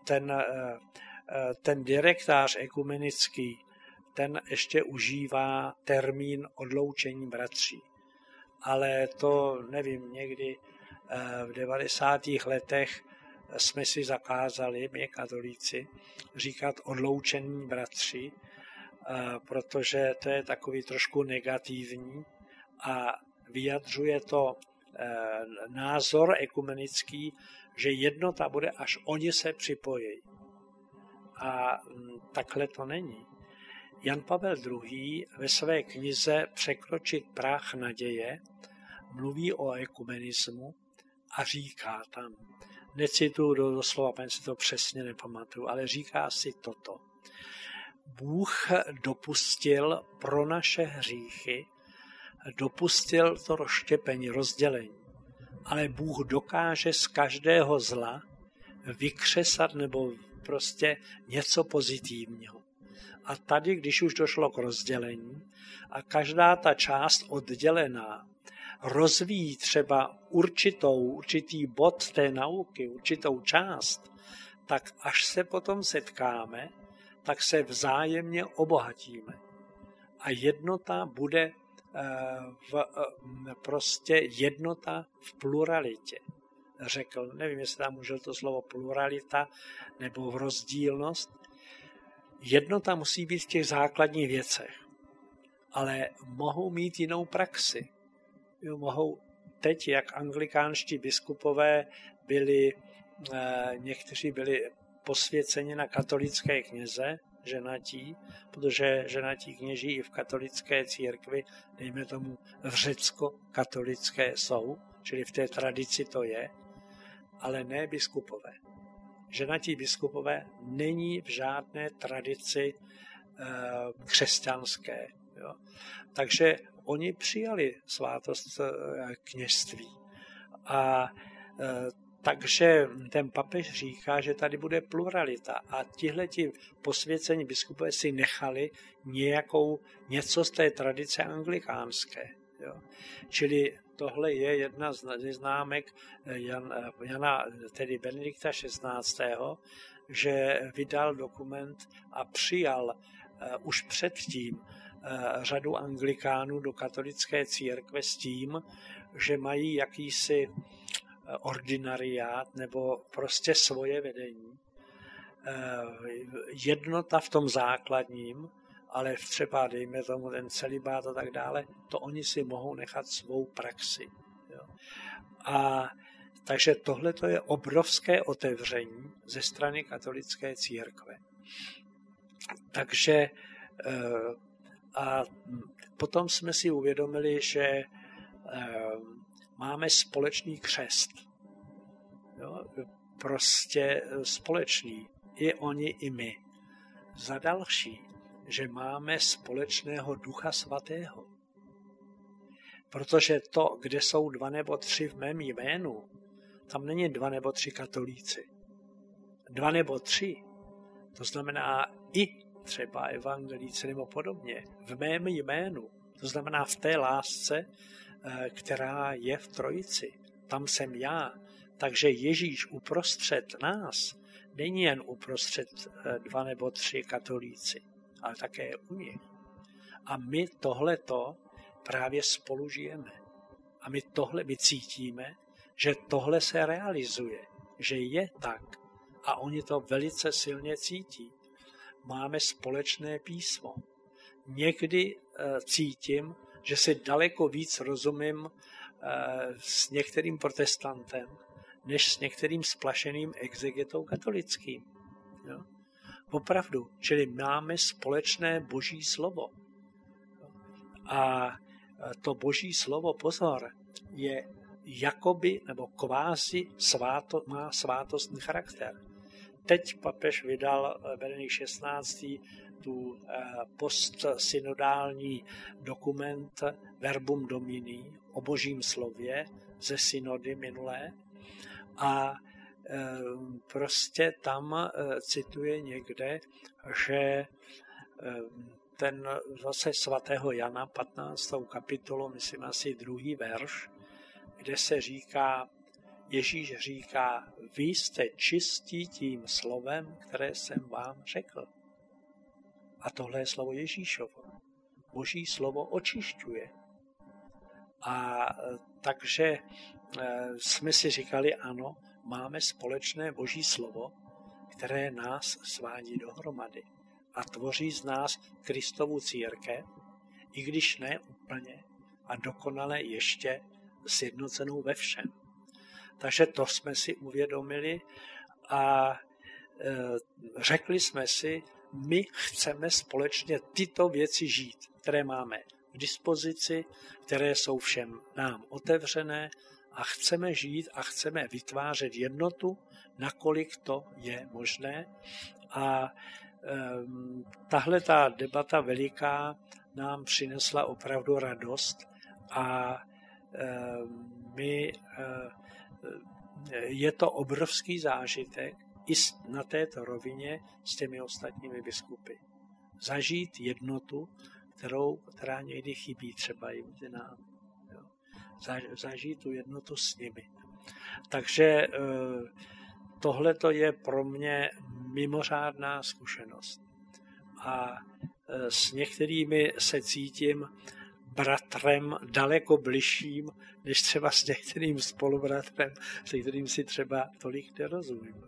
[SPEAKER 2] ten direktář ekumenický, ten ještě užívá termín odloučení bratří. Ale to, nevím, někdy v 90. letech jsme si zakázali, my katolíci, říkat odloučení bratří, protože to je takový trošku negativní a vyjadřuje to názor ekumenický, že jednota bude, až oni se připojí. A takhle to není. Jan Pavel II. Ve své knize Překročit práh naděje mluví o ekumenismu a říká tam, necituju doslova, paní si to přesně nepamatuju, ale říká si toto. Bůh dopustil pro naše hříchy, dopustil to rozštěpení, rozdělení. Ale Bůh dokáže z každého zla vykřesat nebo prostě něco pozitivního. A tady, když už došlo k rozdělení a každá ta část oddělená rozvíjí třeba určitý bod té nauky, určitou část, tak až se potom setkáme, tak se vzájemně obohatíme. A jednota bude prostě jednota v pluralitě. Řekl, nevím, jestli tam užil to slovo pluralita nebo v rozdílnost. Jednota musí být v těch základních věcech, ale mohou mít jinou praxi. Mohou teď, jak anglikánští biskupové byli, někteří byli posvěceni na katolické kněze, ženatí, protože ženatí kněží i v katolické církvi, dejme tomu v řecko-katolické jsou, čili v té tradici to je, ale ne biskupové. Ženatí biskupové není v žádné tradici křesťanské. Jo. Takže oni přijali svátost kněžství. A takže ten papež říká, že tady bude pluralita a tihleti posvěcení biskupové si nechali něco z té tradice anglikánské. Jo. Čili tohle je jedna z známek Jana, tedy Benedikta XVI., že vydal dokument a přijal už předtím řadu anglikánů do katolické církve s tím, že mají jakýsi ordinariát nebo prostě svoje vedení. Jednota v tom základním, ale třeba, dejme tomu, ten celibát a tak dále, to oni si mohou nechat svou praxi. Jo. A takže tohle to je obrovské otevření ze strany katolické církve. Takže a potom jsme si uvědomili, že máme společný křest. Jo? Prostě společný. I oni, i my. Za další, že máme společného Ducha Svatého. Protože to, kde jsou 2 nebo 3 v mém jménu, tam není 2 nebo 3 katolíci. 2 nebo 3, to znamená i třeba evangelíci nebo podobně, v mém jménu. To znamená v té lásce, která je v Trojici. Tam jsem já. Takže Ježíš uprostřed nás není jen uprostřed 2 nebo 3 katolíci, ale také u nich. A my tohleto právě spolu žijeme. A my cítíme, že tohle se realizuje, že je tak. A oni to velice silně cítí. Máme společné písmo. Někdy cítím, že si daleko víc rozumím s některým protestantem, než s některým splašeným exegetou katolickým. Jo? Opravdu, čili máme společné Boží slovo. A to Boží slovo, pozor, je jakoby nebo kvázi má svátostný charakter. Teď papež vydal Benedikt XVI. Tu postsynodální dokument Verbum Domini o Božím slově ze synody minulé a prostě tam cituje někde, že ten zase svatého Jana, 15. kapitolu, myslím asi 2. verš, kde se říká, Ježíš říká, vy jste čistí tím slovem, které jsem vám řekl. A tohle je slovo Ježíšovo. Boží slovo očišťuje. A takže jsme si říkali, ano, máme společné Boží slovo, které nás svádí dohromady a tvoří z nás Kristovu církev, i když ne úplně a dokonale ještě sjednocenou ve všem. Takže to jsme si uvědomili a řekli jsme si, my chceme společně tyto věci žít, které máme k dispozici, které jsou všem nám otevřené a chceme žít a chceme vytvářet jednotu, nakolik to je možné. A tahle ta debata veliká nám přinesla opravdu radost a je to obrovský zážitek i na této rovině s těmi ostatními biskupy. Zažít jednotu, která někdy chybí třeba i mezi námi. Zažít tu jednotu s nimi. Takže tohle je pro mě mimořádná zkušenost. A s některými se cítím bratrem daleko bližším, než třeba s některým spolubratrem, se kterým si třeba tolik nerozumím.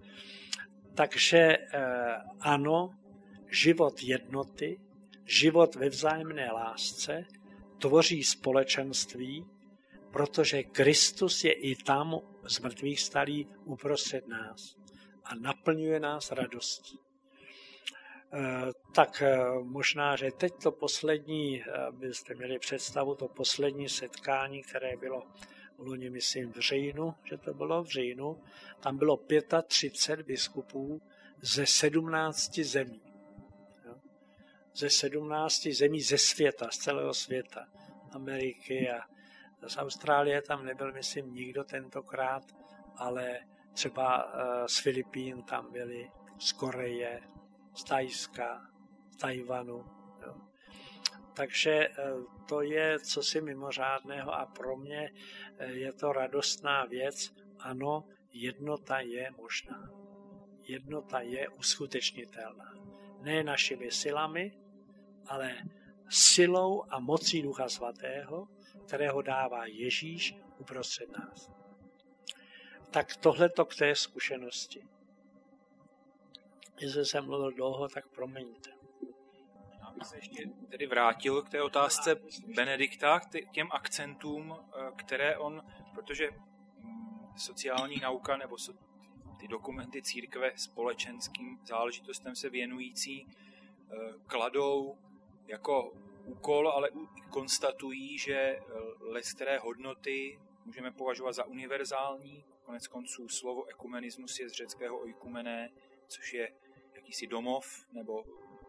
[SPEAKER 2] Takže ano, život jednoty, život ve vzájemné lásce tvoří společenství, protože Kristus je i tam z mrtvých stalý uprostřed nás a naplňuje nás radostí. Tak možná, že teď to poslední, byste měli představu, to poslední setkání, které bylo loni, myslím, v říjnu, že to bylo v říjnu, tam bylo 35 biskupů ze 17 zemí. Ze 17 zemí ze světa, z celého světa. Ameriky a z Austrálie tam nebyl, myslím, nikdo tentokrát, ale třeba z Filipín tam byli, z Koreje, z Thajska, z Tajvanu. Jo. Takže to je cosi mimořádného a pro mě je to radostná věc. Ano, jednota je možná. Jednota je uskutečnitelná. Ne našimi silami, ale silou a mocí Ducha Svatého, kterého dává Ježíš uprostřed nás. Tak tohleto k té zkušenosti. Jestli jsem mluvil dlouho, tak promiňte.
[SPEAKER 1] Já bych se ještě tedy vrátil k té otázce Benedikta, k těm akcentům, které on, protože sociální nauka nebo ty dokumenty církve společenským záležitostem se věnující kladou jako úkol, ale konstatují, že leckteré hodnoty můžeme považovat za univerzální. Konec konců slovo ekumenismus je z řeckého oikumené, což je jakýsi domov, nebo...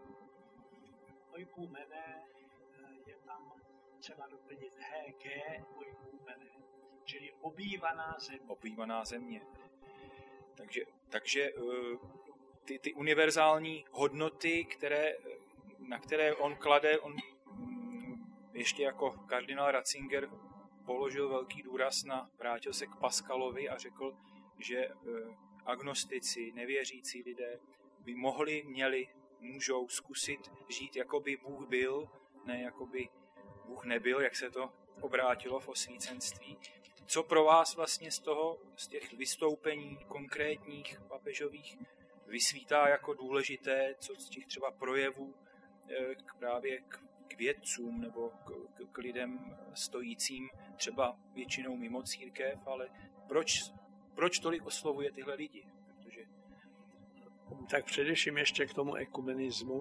[SPEAKER 2] Oikumené je tam třeba doplnit HG, oikumené, čili obývaná země.
[SPEAKER 1] Obývaná země. Takže ty univerzální hodnoty, na které on klade, on ještě jako kardinál Ratzinger položil velký důraz vrátil se k Pascalovi a řekl, že agnostici, nevěřící lidé by můžou zkusit žít, jako by Bůh byl, ne jako by Bůh nebyl, jak se to obrátilo v osvícenství. Co pro vás vlastně z těch vystoupení konkrétních papežových vysvítá jako důležité, co z těch třeba projevů právě k vědcům nebo k lidem stojícím třeba většinou mimo církev, ale proč tolik oslovuje tyhle lidi? Protože...
[SPEAKER 2] Tak především ještě k tomu ekumenismu.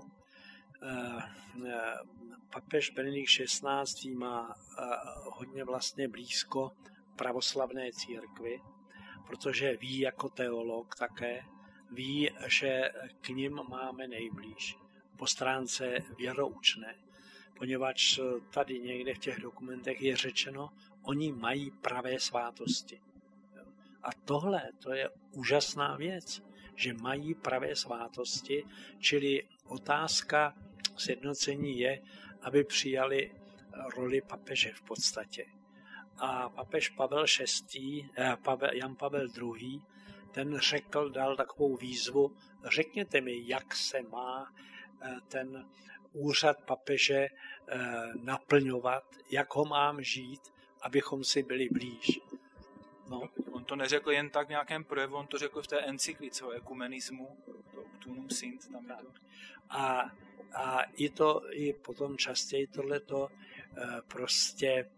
[SPEAKER 2] Papež Benedikt XVI. Má hodně vlastně blízko pravoslavné církvi, protože ví jako teolog také, ví, že k nim máme nejblíž po stránce věroučné, poněvadž tady někde v těch dokumentech je řečeno, oni mají pravé svátosti. A tohle, to je úžasná věc, že mají pravé svátosti, čili otázka sjednocení je, aby přijali roli papeže v podstatě. A papež Jan Pavel II. Ten dal takovou výzvu, řekněte mi, jak se má ten úřad papeže naplňovat, jak ho mám žít, abychom si byli blíž.
[SPEAKER 1] No. On to neřekl jen tak v nějakém projevu, on to řekl v té encyklice o ekumenismu, to Optunum Sint. Tam to.
[SPEAKER 2] A i potom častěji tohleto prostě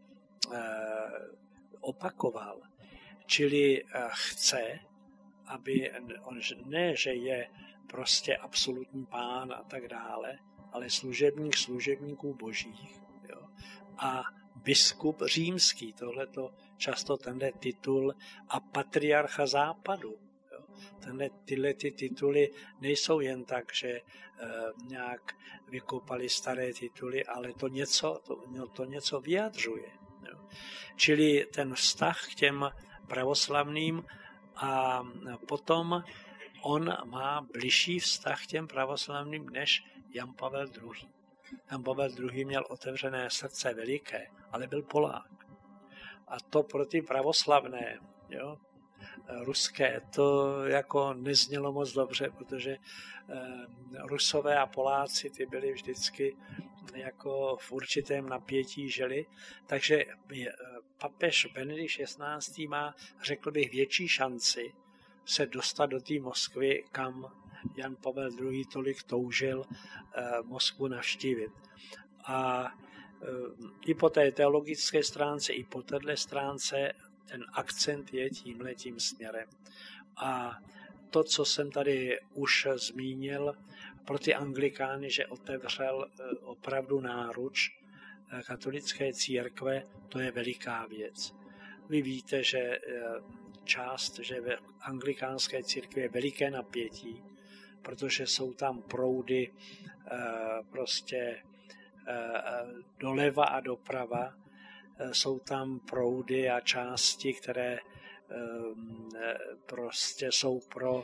[SPEAKER 2] opakoval. Čili chce, aby ne, že je prostě absolutní pán a tak dále, ale služebník služebníků božích. Jo. A biskup římský, tohleto často tenhle titul a patriarcha západu. Jo. Tyhle tituly nejsou jen tak, že nějak vykopali staré tituly, ale to něco vyjadřuje. Jo. Čili ten vztah k těm pravoslavným a potom on má bližší vztah k těm pravoslavným než Jan Pavel II. Jan Pavel II. Měl otevřené srdce veliké, ale byl Polák. A to pro ty pravoslavné, jo, ruské, to jako neznělo moc dobře, protože Rusové a Poláci ty byli vždycky jako v určitém napětí žili, takže papež Benedikt XVI. Má, řekl bych, větší šanci se dostat do té Moskvy, kam Jan Pavel II. Tolik toužil Moskvu navštívit. A i po té teologické stránce, i po této stránce ten akcent je tímhletím směrem. A to, co jsem tady už zmínil, pro ty anglikány, že otevřel opravdu náruč katolické církve, to je veliká věc. Vy víte, že že v anglikánské církvi je veliké napětí, protože jsou tam proudy prostě doleva a doprava, jsou tam proudy a části, které prostě jsou pro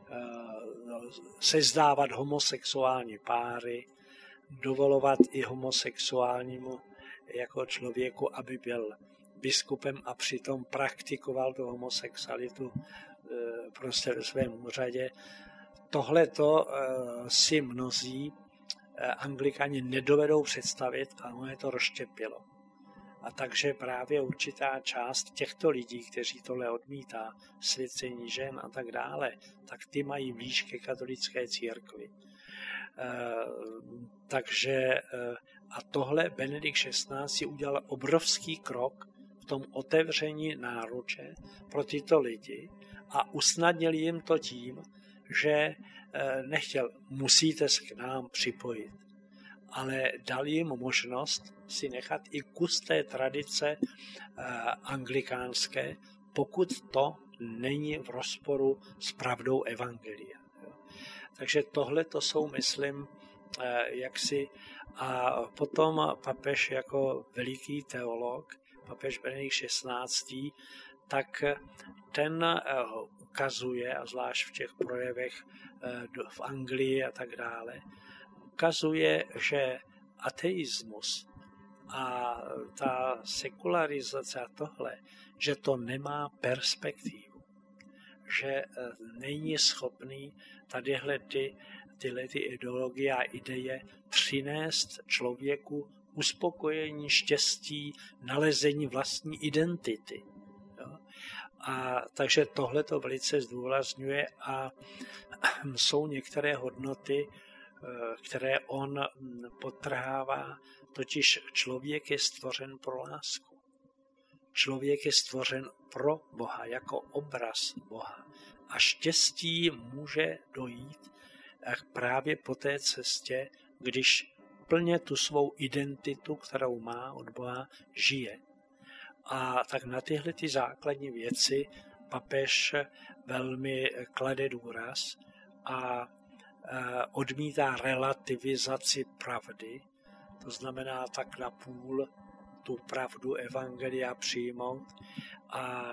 [SPEAKER 2] sezdávat homosexuální páry, dovolovat i homosexuálnímu jako člověku, aby byl biskupem a přitom praktikoval tu homosexualitu prostě ve svém úřadě. Tohleto si mnozí anglikáni nedovedou představit a ono je to rozštěpilo. A takže právě určitá část těchto lidí, kteří tohle odmítá, svěcení žen a tak dále, tak ty mají blíž ke katolické církvi. Takže a tohle Benedikt XVI. Udělal obrovský krok v tom otevření náruče pro tyto lidi a usnadnil jim to tím, že nechtěl, musíte se k nám připojit, ale dal jim možnost si nechat i kus té tradice anglikánské, pokud to není v rozporu s pravdou evangelia. Takže tohle to jsou, myslím, jaksi. A potom papež jako veliký teolog, papež Benedikt XVI., tak ten ukazuje, a zvlášť v těch projevech v Anglii a tak dále, ukazuje, že ateismus a ta sekularizace a tohle, že to nemá perspektivu, že není schopný tyhle ideologie a ideje přinést člověku uspokojení, štěstí, nalezení vlastní identity. Jo? A takže tohle to velice zdůrazňuje a jsou některé hodnoty, které on podtrhává, totiž člověk je stvořen pro lásku. Člověk je stvořen pro Boha, jako obraz Boha. A štěstí může dojít právě po té cestě, když plně tu svou identitu, kterou má od Boha, žije. A tak na tyhle ty základní věci papež velmi klade důraz a odmítá relativizaci pravdy, to znamená tak napůl tu pravdu evangelia přijmout a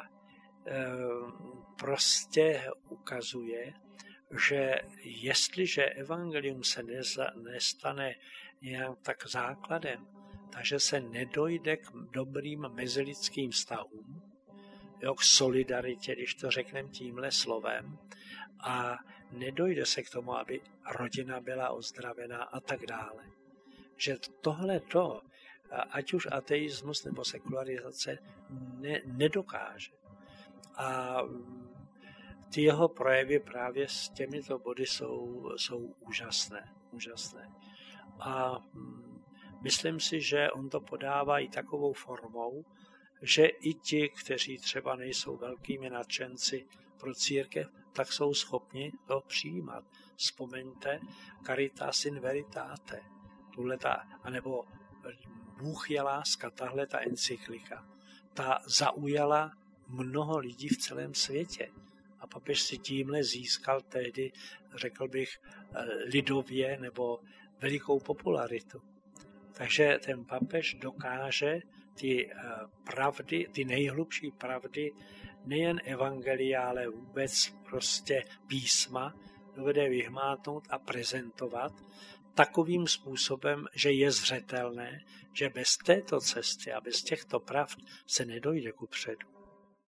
[SPEAKER 2] prostě ukazuje, že jestliže evangelium se nestane nějak tak základem, takže se nedojde k dobrým mezilidským vztahům, jo, k solidaritě, když to řekneme tímhle slovem, a nedojde se k tomu, aby rodina byla ozdravená a tak dále. Že tohleto, ať už ateismus nebo sekularizace, nedokáže. A ty jeho projevy právě s těmito body jsou úžasné. A myslím si, že on to podává i takovou formou, že i ti, kteří třeba nejsou velkými nadšenci pro církev, tak jsou schopni to přijímat. Vzpomeňte Caritas in Veritate, anebo Bůh je láska, tahle ta encyklika. Ta zaujala mnoho lidí v celém světě. A papež si tímhle získal tehdy, řekl bych, lidově nebo velikou popularitu. Takže ten papež dokáže ty pravdy, ty nejhlubší pravdy, nejen evangelia, ale vůbec prostě písma, dovede vyhmátnout a prezentovat takovým způsobem, že je zřetelné, že bez této cesty a bez těchto pravd se nedojde kupředu.